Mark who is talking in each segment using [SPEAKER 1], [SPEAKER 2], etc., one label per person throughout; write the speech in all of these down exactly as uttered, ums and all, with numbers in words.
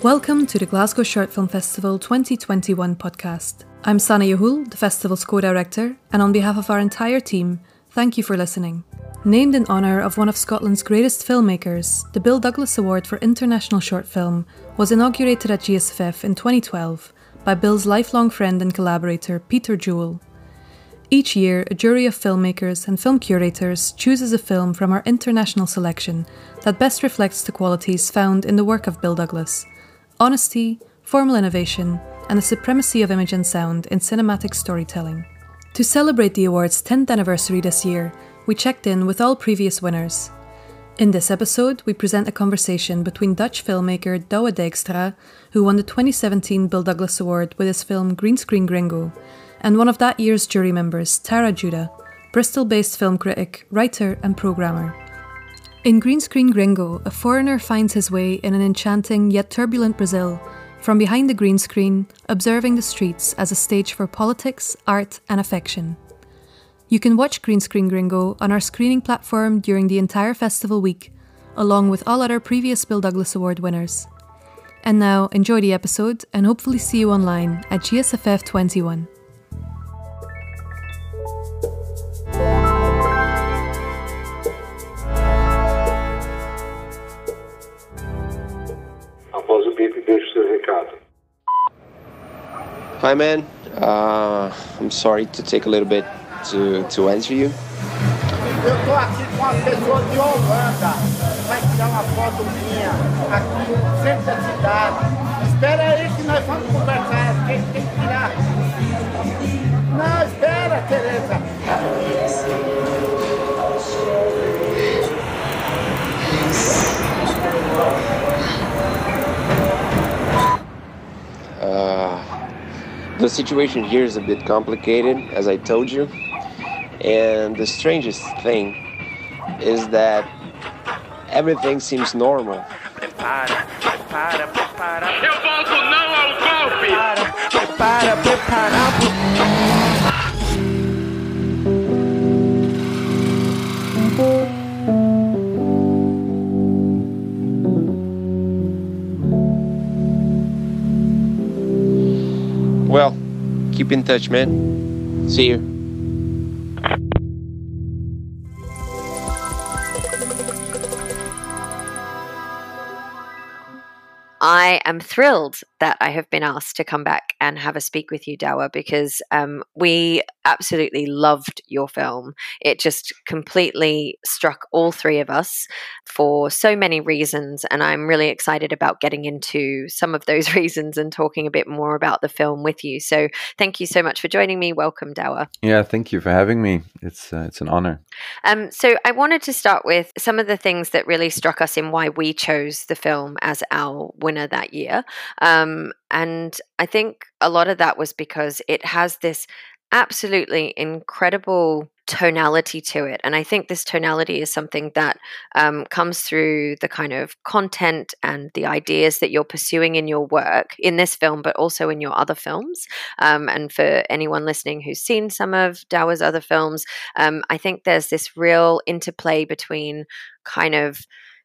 [SPEAKER 1] Welcome to the Glasgow Short Film Festival twenty twenty-one podcast. I'm Sana Yahul, the festival's co-director, and on behalf of our entire team, thank you for listening. Named in honour of one of Scotland's greatest filmmakers, the Bill Douglas Award for International Short Film was inaugurated at G S F F in twenty twelve by Bill's lifelong friend and collaborator Peter Jewell. Each year, a jury of filmmakers and film curators chooses a film from our international selection that best reflects the qualities found in the work of Bill Douglas: honesty, formal innovation, and the supremacy of image and sound in cinematic storytelling. To celebrate the award's tenth anniversary this year, we checked in with all previous winners. In this episode, we present a conversation between Dutch filmmaker Douwe Dijkstra, who won the twenty seventeen Bill Douglas Award with his film Green Screen Gringo, and one of that year's jury members, Tara Judah, Bristol-based film critic, writer and programmer. In Green Screen Gringo, a foreigner finds his way in an enchanting yet turbulent Brazil, from behind the green screen, observing the streets as a stage for politics, art and affection. You can watch Green Screen Gringo on our screening platform during the entire festival week, along with all other previous Bill Douglas Award winners. And now, enjoy the episode and hopefully see you online at G S F F twenty-one.
[SPEAKER 2] Após o beep, deixe o seu recado.
[SPEAKER 3] Hi, man. Uh, I'm sorry to take a little bit to, to answer you.
[SPEAKER 4] Eu tô aqui com uma pessoa de Holanda, vai tirar uma foto minha aqui no centro da cidade. Espera aí que nós vamos conversar, quem tem que tirar? Não, espera, Tereza.
[SPEAKER 3] Uh, the situation here is a bit complicated, as I told you. And the strangest thing is that everything seems normal.
[SPEAKER 5] Prepara, prepara, prepara. Eu volto não ao golpe! Prepara, prepara, prepara.
[SPEAKER 3] Well, keep in touch, man. See you.
[SPEAKER 6] I am thrilled that I have been asked to come back and have a speak with you, Douwe, because um, we absolutely loved your film. It just completely struck all three of us for so many reasons, and I'm really excited about getting into some of those reasons and talking a bit more about the film with you. So thank you so much for joining me. Welcome, Douwe.
[SPEAKER 7] Yeah, thank you for having me. It's uh, it's an honor.
[SPEAKER 6] Um, so I wanted to start with some of the things that really struck us in why we chose the film as our winner that year. Um, and I think a lot of that was because it has this absolutely incredible tonality to it. And I think this tonality is something that um, comes through the kind of content and the ideas that you're pursuing in your work in this film, but also in your other films. Um, and for anyone listening who's seen some of Douwe's other films, um, I think there's this real interplay between kind of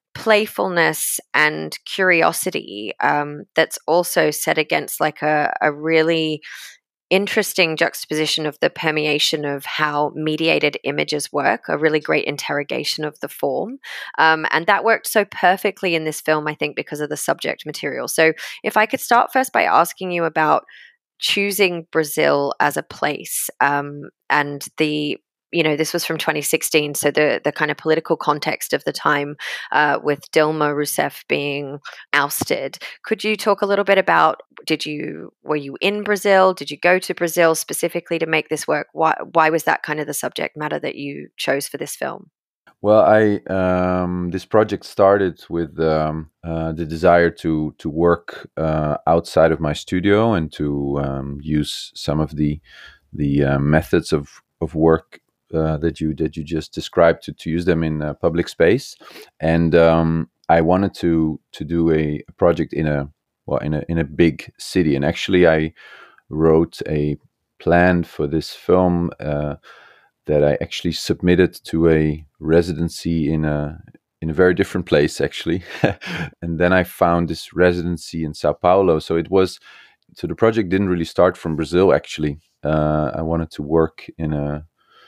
[SPEAKER 6] playfulness and curiosity um, that's also set against like a, a really interesting juxtaposition of the permeation of how mediated images work, a really great interrogation of the form. Um, and that worked so perfectly in this film, I think, because of the subject material. So if I could start first by asking you about choosing Brazil as a place um, and the you know, this was from twenty sixteen, so the the kind of political context of the time uh, with Dilma Rousseff being ousted. Could you talk a little bit about, did you, were you in Brazil? Did you go to Brazil specifically to make this work? Why, why was that kind of the subject matter that you chose for this film?
[SPEAKER 7] Well, I um, this project started with um, uh, the desire to to work uh, outside of my studio and to um, use some of the the uh, methods of of work Uh, that you that you just described to, to use them in uh, public space, and um, I wanted to to do a, a project in a well in a in a big city, and actually I wrote a plan for this film uh, that I actually submitted to a residency in a in a very different place actually. And then I found this residency in Sao Paulo. So it was so the project didn't really start from Brazil actually. Uh, I wanted to work in a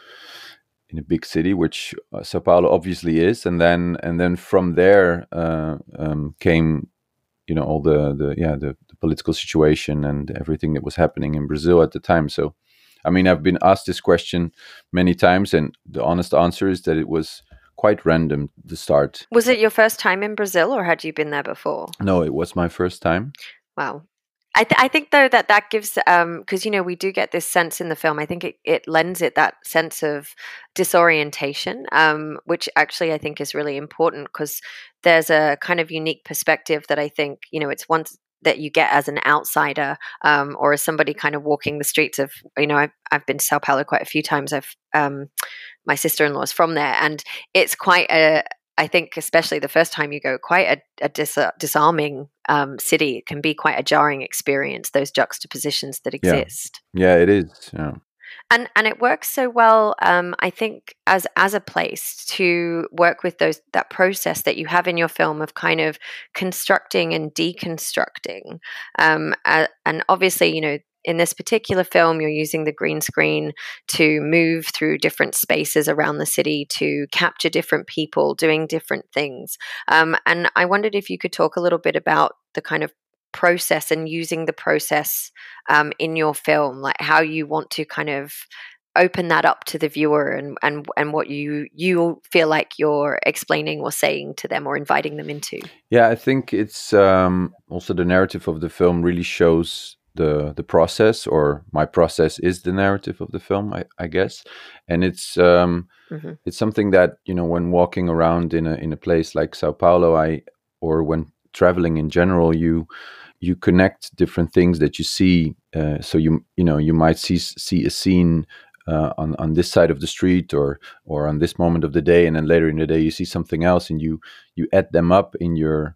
[SPEAKER 7] in a big city, which uh, Sao Paulo obviously is, and then and then from there uh, um, came, you know, all the the yeah the, the political situation and everything that was happening in Brazil at the time. So, I mean, I've been asked this question many times, and the honest answer is that it was quite random to start.
[SPEAKER 6] Was it your first time in Brazil, or had you been there before?
[SPEAKER 7] No, it was my first time.
[SPEAKER 6] Wow. I, th- I think, though, that that gives, um, because, you know, we do get this sense in the film, I think it, it lends it that sense of disorientation, um, which actually I think is really important, because there's a kind of unique perspective that I think, you know, it's once that you get as an outsider, um, or as somebody kind of walking the streets of, you know, I've, I've been to Sao Paulo quite a few times. I've, um, my sister-in-law is from there, and it's quite a, I think, especially the first time you go, quite a, a dis- disarming um, city. It can be quite a jarring experience, those juxtapositions that exist.
[SPEAKER 7] Yeah, yeah, it is. Yeah.
[SPEAKER 6] And and it works so well, um, I think, as as a place to work with those that process that you have in your film of kind of constructing and deconstructing. Um, uh, and obviously, you know, in this particular film, you're using the green screen to move through different spaces around the city to capture different people doing different things. Um, and I wondered if you could talk a little bit about the kind of process and using the process um, in your film, like how you want to kind of open that up to the viewer, and and and what you you feel like you're explaining or saying to them or inviting them into.
[SPEAKER 7] Yeah, I think it's um, also the narrative of the film really shows the the process, or my process is the narrative of the film, I, I guess, and it's um, mm-hmm. it's something that, you know, when walking around in a in a place like Sao Paulo, I or when traveling in general, you you connect different things that you see. Uh, so you you know you might see see a scene uh, on on this side of the street, or or on this moment of the day, and then later in the day you see something else, and you you add them up in your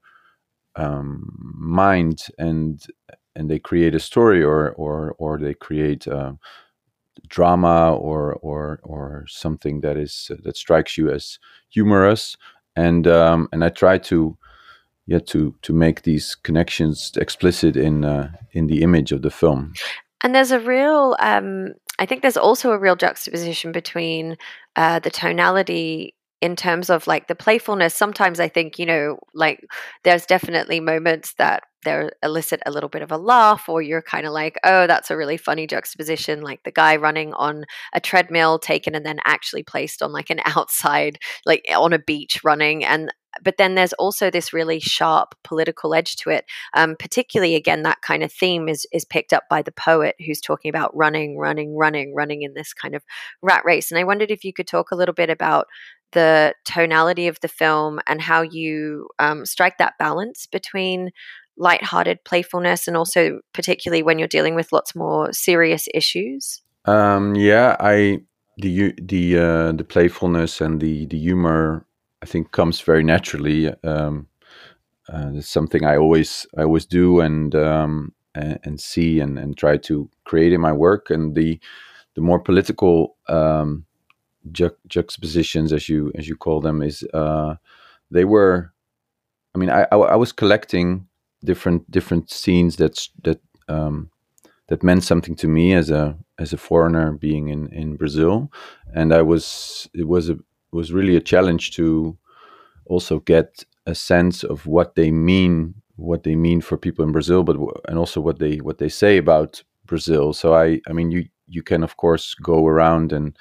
[SPEAKER 7] um, mind, and and they create a story, or or or they create uh, drama, or or or something that is uh, that strikes you as humorous, and um, and I try to. Yeah, to to make these connections explicit in uh, in the image of the film.
[SPEAKER 6] And there's a real, um, I think there's also a real juxtaposition between uh, the tonality in terms of like the playfulness. Sometimes I think, you know, like there's definitely moments that they elicit a little bit of a laugh, or you're kind of like, oh, that's a really funny juxtaposition, like the guy running on a treadmill taken and then actually placed on like an outside, like on a beach running. And but then there's also this really sharp political edge to it. Um, particularly, again, that kind of theme is is picked up by the poet, who's talking about running, running, running, running in this kind of rat race. And I wondered if you could talk a little bit about the tonality of the film and how you um, strike that balance between lighthearted playfulness and also particularly when you're dealing with lots more serious issues.
[SPEAKER 7] Um, yeah, I the the uh, the playfulness and the the humor, I think, comes very naturally. Um, uh, it's something I always I always do, and um, and, and see and, and try to create in my work. And the the more political um, ju- juxtapositions, as you as you call them, is uh, they were. I mean, I, I I was collecting different different scenes that's that um, that meant something to me as a as a foreigner being in, in Brazil, and I was it was a was really a challenge to also get a sense of what they mean, what they mean for people in Brazil, but and also what they what they say about Brazil. So I, I mean, you you can of course go around and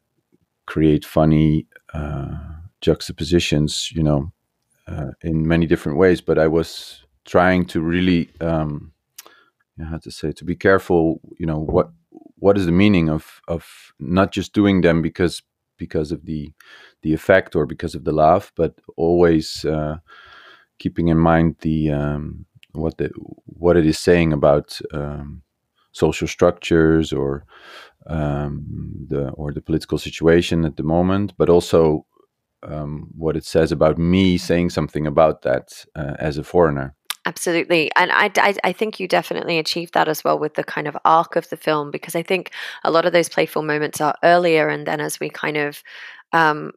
[SPEAKER 7] create funny uh, juxtapositions, you know, uh, in many different ways. But I was trying to really, um, how to say, to be careful, you know, what what is the meaning of of not just doing them because. because of the the effect or because of the laugh, but always uh, keeping in mind the um, what the what it is saying about um, social structures or um, the or the political situation at the moment, but also um, what it says about me saying something about that uh, as a foreigner.
[SPEAKER 6] Absolutely. And I, I, I think you definitely achieved that as well with the kind of arc of the film, because I think a lot of those playful moments are earlier, and then as we kind of um,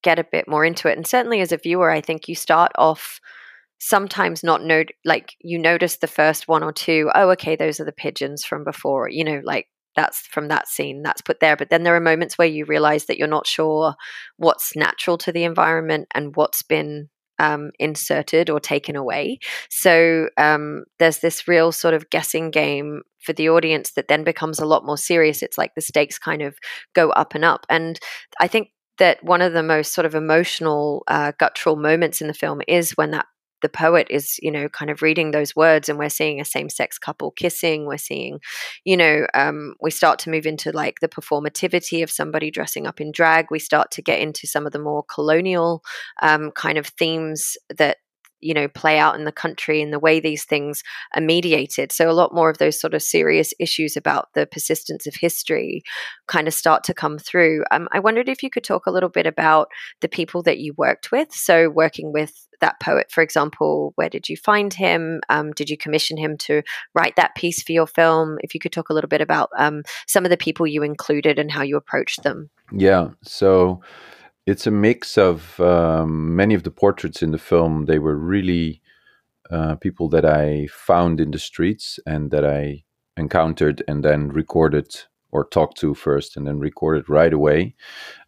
[SPEAKER 6] get a bit more into it. And certainly as a viewer, I think you start off sometimes not note like you notice the first one or two, oh, okay, those are the pigeons from before, you know, like that's from that scene that's put there. But then there are moments where you realize that you're not sure what's natural to the environment and what's been um, inserted or taken away. So um, there's this real sort of guessing game for the audience that then becomes a lot more serious. It's like the stakes kind of go up and up. And I think that one of the most sort of emotional, uh, guttural moments in the film is when that the poet is, you know, kind of reading those words, and we're seeing a same-sex couple kissing. We're seeing, you know, um, we start to move into like the performativity of somebody dressing up in drag. We start to get into some of the more colonial um, kind of themes that, you know, play out in the country and the way these things are mediated. So a lot more of those sort of serious issues about the persistence of history kind of start to come through. Um, I wondered if you could talk a little bit about the people that you worked with. So working with that poet, for example, where did you find him? Um, did you commission him to write that piece for your film? If you could talk a little bit about um, some of the people you included and how you approached them.
[SPEAKER 7] Yeah, so it's a mix of um, many of the portraits in the film. They were really uh, people that I found in the streets and that I encountered and then recorded or talked to first and then recorded right away.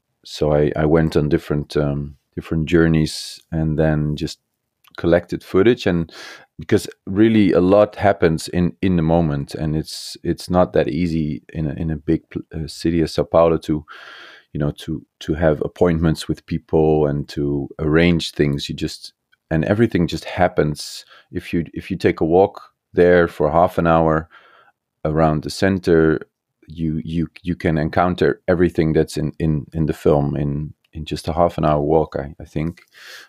[SPEAKER 7] So I, I went on different um, different journeys and then just collected footage. And because really a lot happens in, in the moment, and it's it's not that easy in a, in a big uh, city as Sao Paulo to you know, to, to have appointments with people and to arrange things. You just, and everything just happens. If you, if you take a walk there for half an hour around the center, you, you, you can encounter everything that's in, in, in the film in, in just a half an hour walk, I, I think.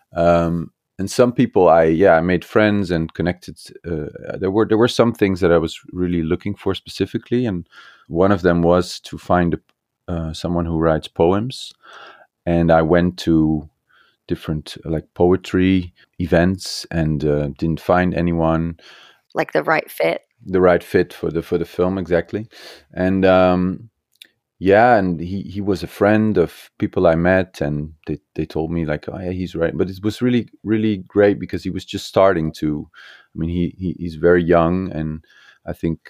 [SPEAKER 7] Um, and some people I, yeah, I made friends and connected. Uh, there were, there were some things that I was really looking for specifically. And one of them was to find a Uh, someone who writes poems, and I went to different uh, like poetry events and uh, didn't find anyone
[SPEAKER 6] like the right fit
[SPEAKER 7] the right fit for the for the film exactly. And um yeah, and he he was a friend of people I met, and they they told me like, oh yeah, he's right. But it was really really great because he was just starting to, I mean, he, he he's very young, and I think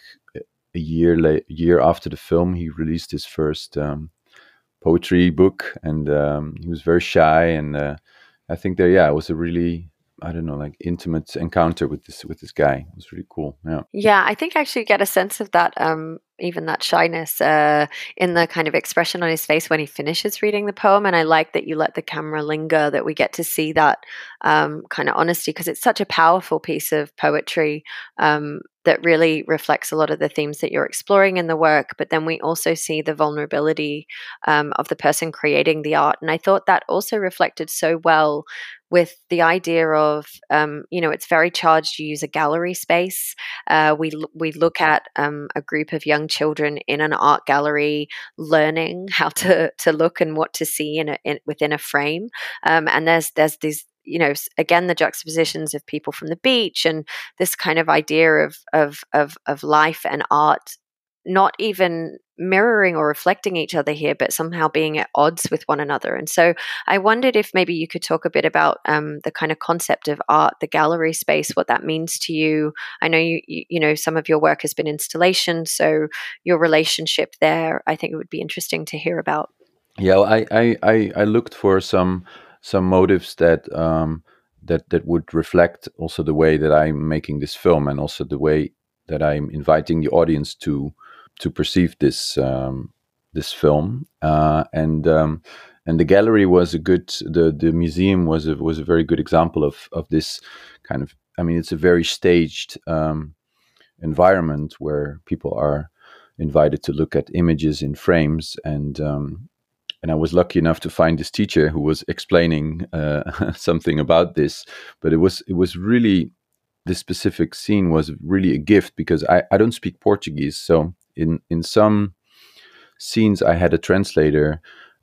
[SPEAKER 7] a year late, year after the film, he released his first um, poetry book, and um, he was very shy. And uh, I think that yeah, it was a really, I don't know, like intimate encounter with this with this guy. It was really cool. Yeah,
[SPEAKER 6] yeah. I think I actually get a sense of that, um, even that shyness uh, in the kind of expression on his face when he finishes reading the poem. And I like that you let the camera linger, that we get to see that um, kind of honesty, because it's such a powerful piece of poetry. Um, that really reflects a lot of the themes that you're exploring in the work, but then we also see the vulnerability um, of the person creating the art. And I thought that also reflected so well with the idea of, um, you know, it's very charged. You use a gallery space. Uh, we we look at um, a group of young children in an art gallery learning how to to look and what to see in, a, in within a frame. Um, and there's there's these, you know, again, the juxtapositions of people from the beach and this kind of idea of of of of life and art not even mirroring or reflecting each other here, but somehow being at odds with one another. And so I wondered if maybe you could talk a bit about um, the kind of concept of art, the gallery space, what that means to you. I know you, you, you know, some of your work has been installation, so your relationship there, I think it would be interesting to hear about.
[SPEAKER 7] Yeah, well, I, I, I, I looked for some some motives that um, that that would reflect also the way that I'm making this film, and also the way that I'm inviting the audience to to perceive this um, this film. Uh, and um, and the gallery was a good. The the museum was a was a very good example of of this kind of. I mean, it's a very staged um, environment where people are invited to look at images in frames. And um, And I was lucky enough to find this teacher who was explaining uh, something about this. But it was it was really, this specific scene was really a gift, because I, I don't speak Portuguese. So in, in some scenes I had a translator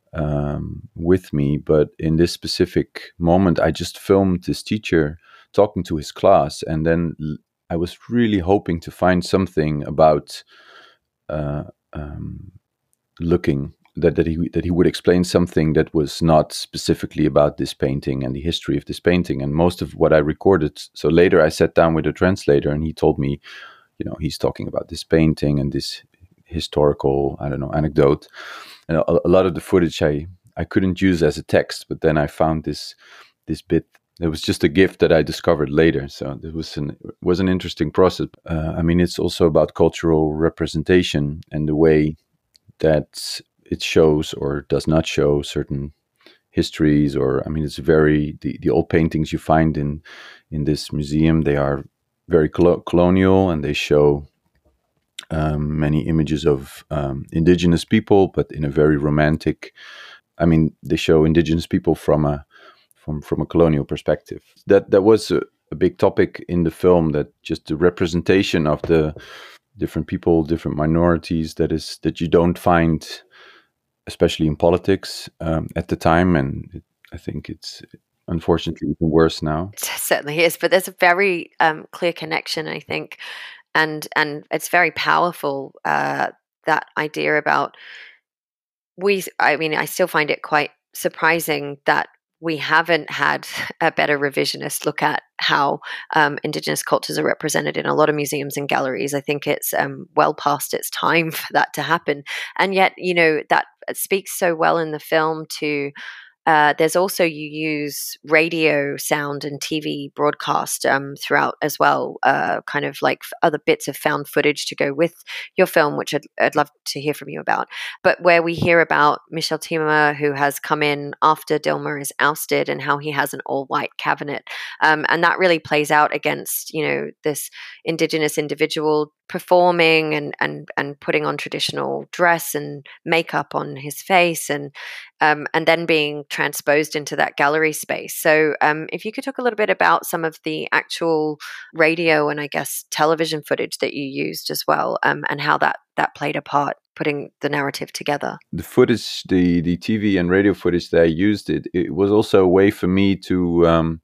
[SPEAKER 7] um, with me. But in this specific moment, I just filmed this teacher talking to his class. And then I was really hoping to find something about uh, um, looking that that he that he would explain something that was not specifically about this painting and the history of this painting, and most of what I recorded. So later I sat down with a translator, and he told me, you know, he's talking about this painting and this historical, I don't know, anecdote, and a, a lot of the footage I I couldn't use as a text, but then I found this this bit. It was just a gift that I discovered later. So it was an it was an interesting process. Uh, I mean, it's also about cultural representation and the way that it shows or does not show certain histories. Or I mean, it's very the, the old paintings you find in in this museum. They are very colo- colonial, and they show um, many images of um, indigenous people, but in a very romantic. I mean, they show indigenous people from a From, from a colonial perspective. That that was a, a big topic in the film, that just the representation of the different people, different minorities, that is that you don't find, especially in politics um, at the time, and it, I think it's unfortunately even worse now.
[SPEAKER 6] It certainly is, but there's a very um, clear connection, I think, and and it's very powerful, uh, that idea about we. I mean, I still find it quite surprising that we haven't had a better revisionist look at how um, Indigenous cultures are represented in a lot of museums and galleries. I think it's um, well past its time for that to happen. And yet, you know, that speaks so well in the film to Uh, there's also, you use radio sound and T V broadcast um, throughout as well, uh, kind of like other bits of found footage to go with your film, which I'd, I'd love to hear from you about. But where we hear about Michel Temer, who has come in after Dilma is ousted, and how he has an all-white cabinet. Um, and that really plays out against, you know, this Indigenous individual performing and, and, and putting on traditional dress and makeup on his face, and um, and then being transposed into that gallery space. So um, if you could talk a little bit about some of the actual radio and I guess television footage that you used as well, um, and how that, that played a part putting the narrative together.
[SPEAKER 7] The footage, the, the T V and radio footage that I used, it, it was also a way for me to um,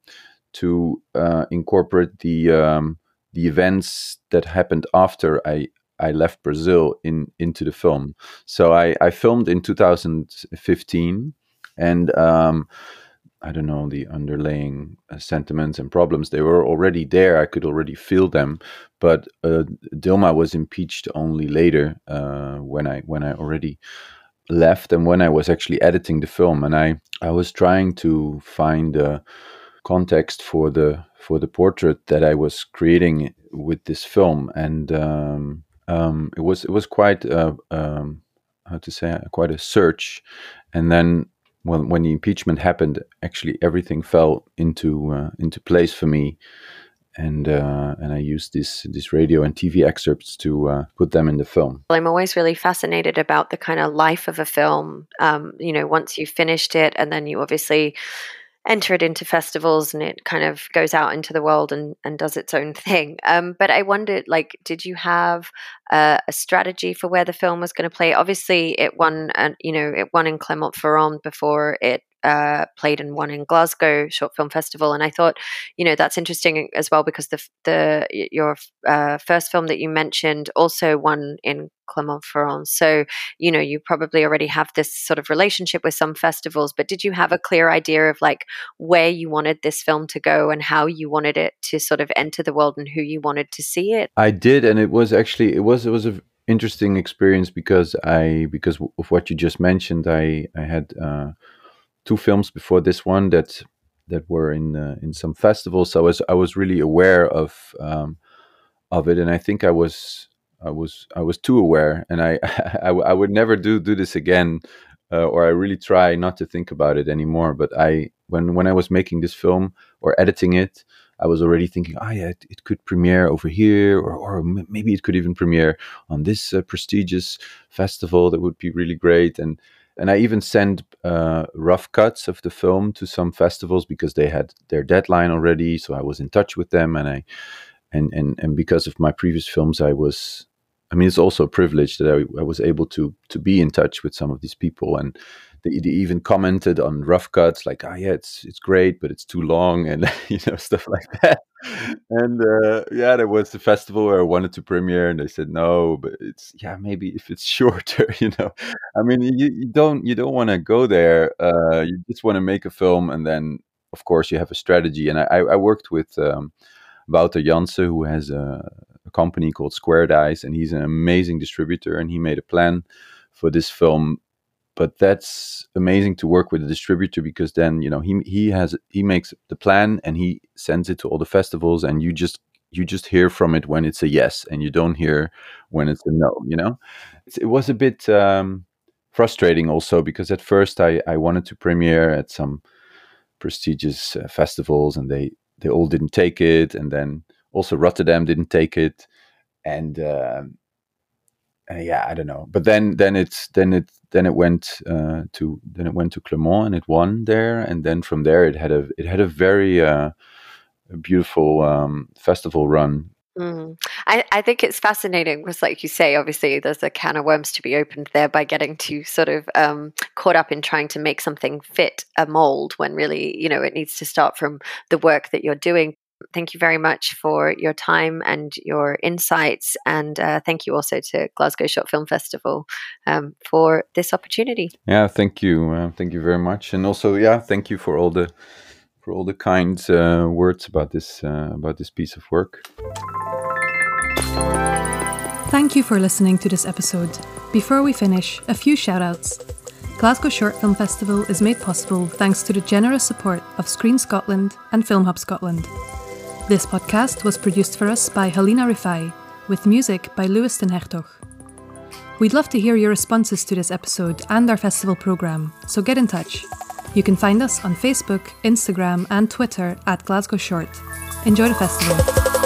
[SPEAKER 7] to uh, incorporate the um, the events that happened after I, I left Brazil in into the film. So I, I filmed in two thousand fifteen, and um, I don't know, the underlying uh, sentiments and problems, they were already there. I could already feel them, but uh, Dilma was impeached only later, uh, when I when I already left, and when I was actually editing the film, and I, I was trying to find a context for the for the portrait that I was creating with this film, and um, um, it was it was quite uh, um, how to say quite a search, and then when when the impeachment happened, actually everything fell into uh, into place for me, and uh, and I used this this radio and T V excerpts to uh, put them in the film.
[SPEAKER 6] I'm always really fascinated about the kind of life of a film. Um, you know, once you've finished it, and then you obviously enter it into festivals, and it kind of goes out into the world and, and does its own thing. Um, but I wondered, like, did you have uh, a strategy for where the film was going to play? Obviously, it won, uh, you know, it won in Clermont-Ferrand before it uh, played and won in Glasgow Short Film Festival. And I thought, you know, that's interesting as well, because the the your uh, first film that you mentioned also won in Clermont-Ferrand. So, you know, you probably already have this sort of relationship with some festivals, but did you have a clear idea of like where you wanted this film to go and how you wanted it to sort of enter the world and who you wanted to see it?
[SPEAKER 7] I did, and it was actually, it was, it was an interesting experience because I, because of what you just mentioned, I, I had uh, two films before this one that, that were in, uh, in some festivals. So I was, I was really aware of, um, of it. And I think I was, I was I was too aware, and I I, I would never do do this again, uh, or I really try not to think about it anymore. But I when when I was making this film or editing it, I was already thinking, oh yeah, it, it could premiere over here, or or maybe it could even premiere on this uh, prestigious festival. That would be really great. And and I even sent uh, rough cuts of the film to some festivals because they had their deadline already. So I was in touch with them, and I and and and because of my previous films, I was. I mean, it's also a privilege that I, I was able to to be in touch with some of these people, and they, they even commented on rough cuts, like, "Ah, yeah, it's it's great, but it's too long," and you know, stuff like that. And uh, yeah, there was a festival where I wanted to premiere, and they said no, but it's yeah, maybe if it's shorter, you know. I mean, you, you don't you don't want to go there. Uh, you just want to make a film, and then of course you have a strategy. And I, I worked with um, Wouter Jansen, who has a, a company called Square Dice, and he's an amazing distributor, and he made a plan for this film. But that's amazing to work with a distributor, because then, you know, he he has he makes the plan and he sends it to all the festivals, and you just you just hear from it when it's a yes, and you don't hear when it's a no. You know, it's, it was a bit um, frustrating also, because at first I I wanted to premiere at some prestigious uh, festivals, and they they all didn't take it, and then also Rotterdam didn't take it, and. Uh, Uh, yeah, I don't know, but then then it's then it then it went uh, to then it went to Clermont, and it won there, and then from there it had a it had a very uh, a beautiful um, festival run.
[SPEAKER 6] Mm. I, I think it's fascinating because, like you say, obviously there's a can of worms to be opened there by getting too sort of um, caught up in trying to make something fit a mold, when really, you know, it needs to start from the work that you're doing. Thank you very much for your time and your insights, and uh, thank you also to Glasgow Short Film Festival um, for this opportunity.
[SPEAKER 7] Yeah, thank you, uh, thank you very much, and also, yeah, thank you for all the for all the kind uh, words about this uh, about this piece of work.
[SPEAKER 1] Thank you for listening to this episode. Before we finish, a few shout-outs. Glasgow Short Film Festival is made possible thanks to the generous support of Screen Scotland and Film Hub Scotland. This podcast was produced for us by Helena Rifai, with music by Lewiston Hertog. We'd love to hear your responses to this episode and our festival programme, so get in touch. You can find us on Facebook, Instagram and Twitter at Glasgow Short. Enjoy the festival.